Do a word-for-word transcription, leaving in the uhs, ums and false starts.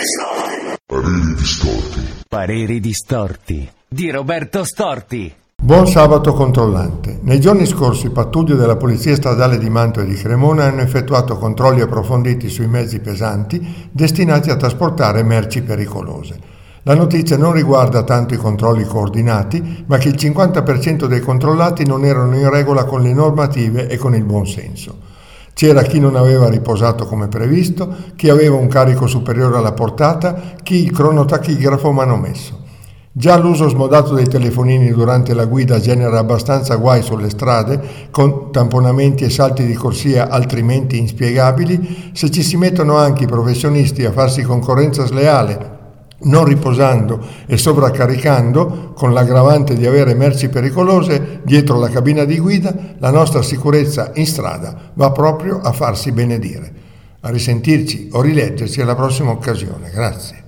Pareri distorti. Pareri distorti di Roberto Storti. Buon sabato controllante. Nei giorni scorsi i pattugli della Polizia Stradale di Mantova e di Cremona hanno effettuato controlli approfonditi sui mezzi pesanti destinati a trasportare merci pericolose. La notizia non riguarda tanto i controlli coordinati, ma che il cinquanta per cento dei controllati non erano in regola con le normative e con il buon senso. C'era chi non aveva riposato come previsto, chi aveva un carico superiore alla portata, chi il cronotachigrafo manomesso. Già l'uso smodato dei telefonini durante la guida genera abbastanza guai sulle strade, con tamponamenti e salti di corsia altrimenti inspiegabili. Se ci si mettono anche i professionisti a farsi concorrenza sleale, non riposando e sovraccaricando, con l'aggravante di avere merci pericolose dietro la cabina di guida, la nostra sicurezza in strada va proprio a farsi benedire. A risentirci o rileggerci alla prossima occasione. Grazie.